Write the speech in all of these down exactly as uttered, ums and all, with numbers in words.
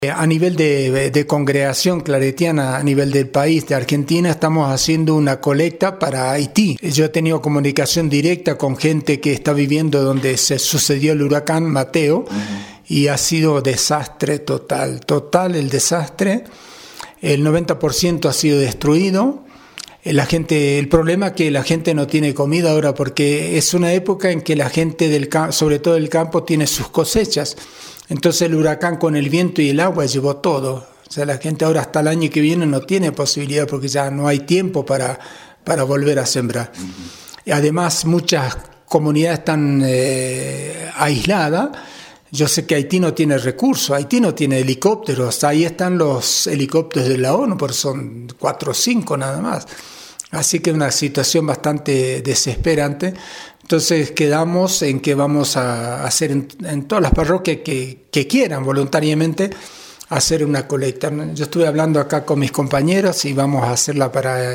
A nivel de, de congregación claretiana, a nivel del país, de Argentina, estamos haciendo una colecta para Haití. Yo he tenido comunicación directa con gente que está viviendo donde se sucedió el huracán Mateo, uh-huh. y ha sido desastre total, total el desastre. El noventa por ciento ha sido destruido. La gente, el problema es que la gente no tiene comida ahora porque es una época en que la gente, del sobre todo del campo, tiene sus cosechas. Entonces el huracán con el viento y el agua llevó todo. O sea, la gente ahora hasta el año que viene no tiene posibilidad porque ya no hay tiempo para, para volver a sembrar. Uh-huh. Además, muchas comunidades están eh, aisladas. Yo sé que Haití no tiene recursos, Haití no tiene helicópteros. Ahí están los helicópteros de la ONU, pero son cuatro o cinco nada más. Así que es una situación bastante desesperante. Entonces quedamos en que vamos a hacer en, en todas las parroquias que, que quieran voluntariamente hacer una colecta. Yo estuve hablando acá con mis compañeros y vamos a hacerla para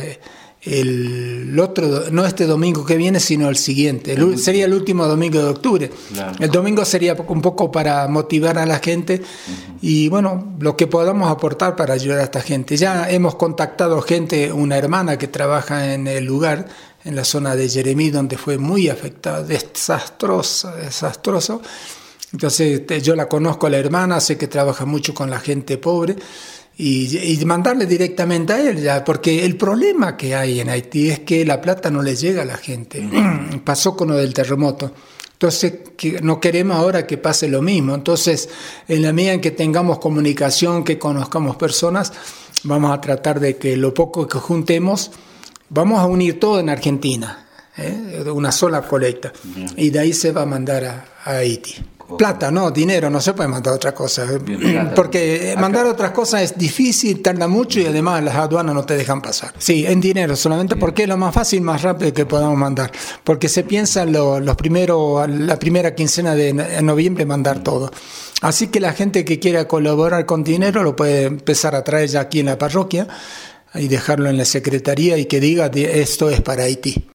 el otro, no este domingo que viene, sino el siguiente. El, sería el último domingo de octubre. Claro. El domingo sería un poco para motivar a la gente uh-huh. y bueno, lo que podamos aportar para ayudar a esta gente. Ya hemos contactado gente, una hermana que trabaja en el lugar, en la zona de Jeremí, donde fue muy afectado, desastroso, desastroso. Entonces yo la conozco a la hermana, sé que trabaja mucho con la gente pobre y, y mandarle directamente a él, ya, porque el problema que hay en Haití es que la plata no le llega a la gente. Mm. Pasó con lo del terremoto. Entonces que no queremos ahora que pase lo mismo. Entonces, en la medida en que tengamos comunicación, que conozcamos personas, vamos a tratar de que lo poco que juntemos, vamos a unir todo en Argentina, ¿eh? Una sola colecta. Bien. Y de ahí se va a mandar a, a Haití. Plata, no, dinero, no se puede mandar otra cosa. Bien, plata, porque acá. Mandar otras cosas es difícil, tarda mucho y además las aduanas no te dejan pasar. Sí, en dinero solamente. Bien. Porque es lo más fácil, más rápido que podamos mandar. Porque se piensa en lo, los primeros, la primera quincena de noviembre mandar todo. Así que la gente que quiera colaborar con dinero lo puede empezar a traer ya aquí en la parroquia y dejarlo en la secretaría y que diga esto es para Haití.